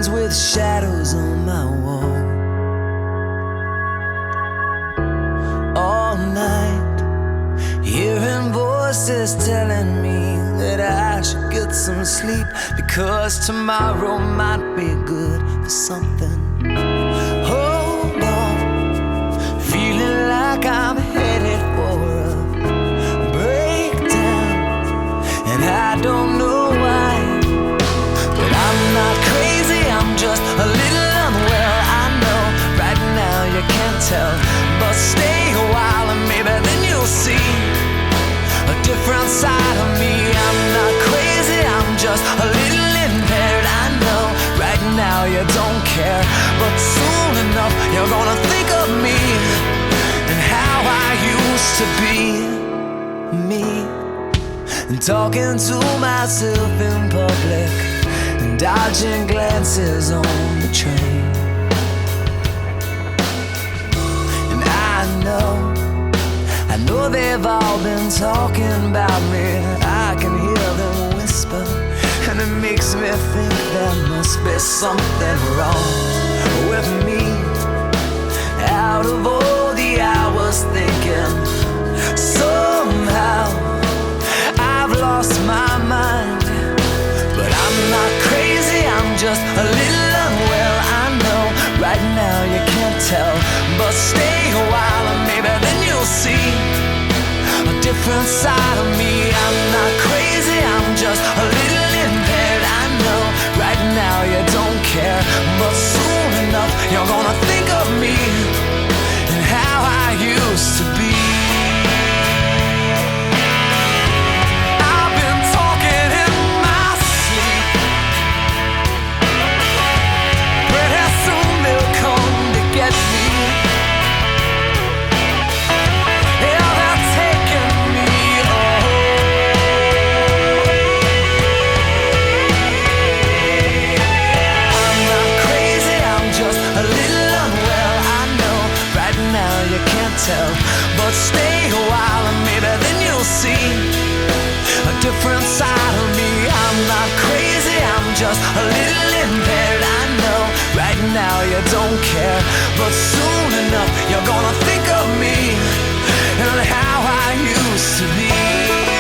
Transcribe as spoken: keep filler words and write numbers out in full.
friends with shadows on my wall. All night, hearing voices telling me that I should get some sleep, because tomorrow might be good for something. Hold on, feeling like I'm headed for a breakdown, and I don't know why. But I'm not crazy, I'm just a little unwell. I know right now you can't tell, but stay a while and maybe then you'll see a different side of me. I'm not crazy, I'm just a little impaired. I know right now you don't care, but soon enough you're gonna think of me and how I used to be me, and talking to myself in public and dodging glances on the train. And I know I know they've all been talking about me. I can hear them whisper, and it makes me think there must be something wrong with me. Out of all the hours thinking, somehow I've lost my mind. But I'm not crazy, I'm just a little unwell. I know right now you can't tell, but stay a while and maybe then you'll see a different side of me. I'm not crazy, I'm just a little impaired. I know right now you don't care, but soon enough you're gonna think of me and how I used to be. I've been talking in my sleep. Pretty soon they'll come to get me. Yeah, they're taking me away. I'm not crazy, I'm just a little unwell. I know right now you can't tell, but stay a while and maybe then you'll see a different side of me. I'm not crazy, I'm just a little impaired. I know right now you don't care, but soon enough you're gonna think of me and how I used to be.